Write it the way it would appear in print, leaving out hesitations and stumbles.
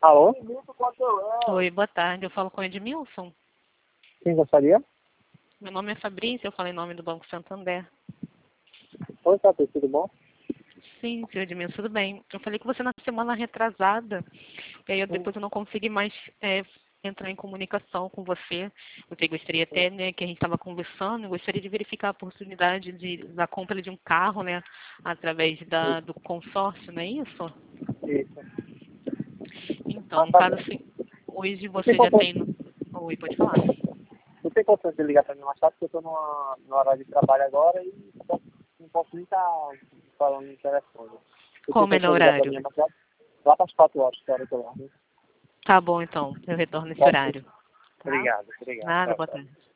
Alô? Oi, boa tarde. Eu falo com o Edmilson. Quem gostaria? Meu nome é Fabrício, eu falo em nome do Banco Santander. Oi, Patrícia, tudo bom? Sim, senhor Edmilson, tudo bem. Eu falei com você na semana retrasada, e aí depois eu não consegui mais entrar em comunicação com você. Eu gostaria até, né, que a gente estava conversando, eu gostaria de verificar a oportunidade da compra de um carro, né, através do consórcio, não é isso? Isso. Então, Mas, no caso, Fabrício, assim, hoje não tem você já condição, tem... Oi, pode falar. não tem condição de ligar para mim mais tarde, porque eu estou no horário de trabalho agora e não posso nem estar falando no telefone. Você tem Qual o melhor condição de ligar para horário? mim mais tarde? Lá para as 4 horas, que é a hora que eu largo. Tá bom, então. Eu retorno nesse Pode ser. horário. Tá? Obrigado. Nada, Tchau, boa tchau. tarde.